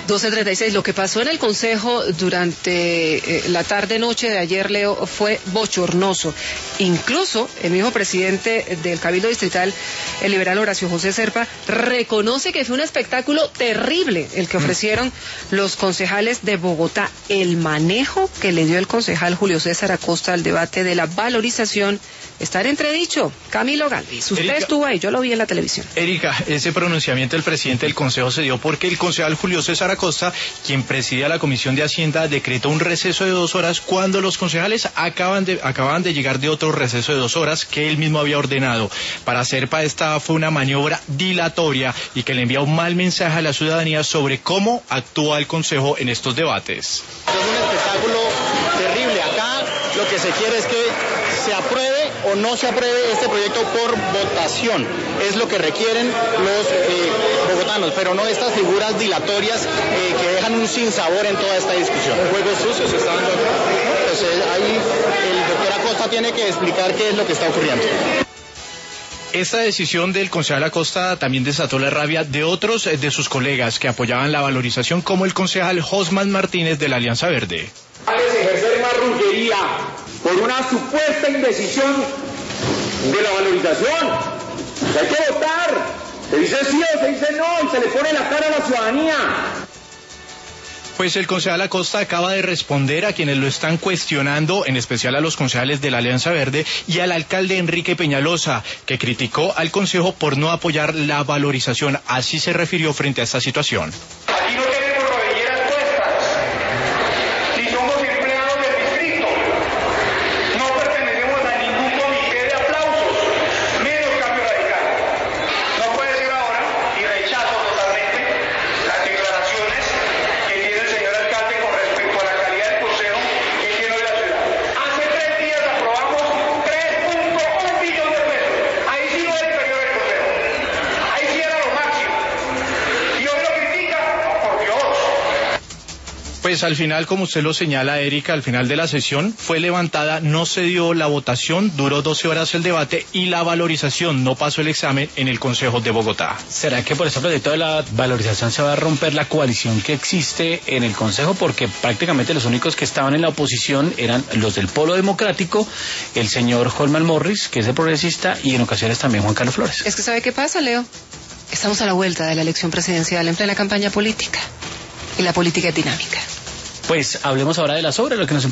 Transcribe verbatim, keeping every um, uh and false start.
doce treinta y seis. Lo que pasó en el Consejo durante eh, la tarde-noche de ayer, Leo, fue bochornoso. Incluso el mismo presidente del Cabildo Distrital, el liberal Horacio José Serpa, reconoce que fue un espectáculo terrible el que ofrecieron los concejales de Bogotá. El manejo que le dio el concejal Julio César Acosta al debate de la valorización está en entredicho. Camilo Galvis, usted Erika, estuvo ahí, yo lo vi en la televisión. Erika, ese pronunciamiento del presidente del Consejo se dio porque el concejal Julio César Acosta, quien presidía la Comisión de Hacienda, decretó un receso de dos horas cuando los concejales acaban de, acababan de llegar de otro receso de dos horas que él mismo había ordenado. Para Serpa esta fue una maniobra dilatoria y que le envía un mal mensaje a la ciudadanía sobre cómo actúa el Consejo en estos debates. Es un espectáculo terrible. Acá lo que se quiere es que se apruebe o no se apruebe este proyecto por votación. Es lo que requieren los eh, bogotanos, pero no estas figuras dilatorias eh, que dejan un sinsabor en toda esta discusión. ¿Juegos sucios se están dando acá? Pues eh, ahí el doctor Acosta tiene que explicar qué es lo que está ocurriendo. Esta decisión del concejal Acosta también desató la rabia de otros de sus colegas que apoyaban la valorización, como el concejal Josman Martínez de la Alianza Verde. Ejercer marrullería por una supuesta indecisión de la valorización. Hay que votar. Se dice sí o se dice no y se le pone la cara a la ciudadanía. Pues el concejal Acosta acaba de responder a quienes lo están cuestionando, en especial a los concejales de la Alianza Verde y al alcalde Enrique Peñalosa, que criticó al consejo por no apoyar la valorización. Así se refirió frente a esta situación. Aquí no tenemos rodilleras puestas. Si somos empleados del distrito, no pertenecemos a ningún comité de aplausos, menos Cambio Radical. No puede ser ahora, y rechazo totalmente las declaraciones que tiene el señor alcalde con respecto a la calidad del consejo que tiene hoy la ciudad. Hace tres días aprobamos tres punto uno billón de pesos. Ahí sí no era inferior el consejo. Ahí sí era lo máximo. Y hoy lo critica, por Dios. Pues al final, como usted lo señala, Erika, al final de la sesión fue levantada, no se dio la votación, duró doce horas el debate y la valorización no pasó el examen en el Consejo de Bogotá. ¿Será que por ese proyecto de la valorización se va a romper la coalición que existe en el Consejo? Porque prácticamente los únicos que estaban en la oposición eran los del Polo Democrático, el señor Holman Morris, que es el progresista, y en ocasiones también Juan Carlos Flores. Es que ¿sabe qué pasa, Leo? Estamos a la vuelta de la elección presidencial, en plena campaña política. Y la política es dinámica. Pues hablemos ahora de las obras, lo que nos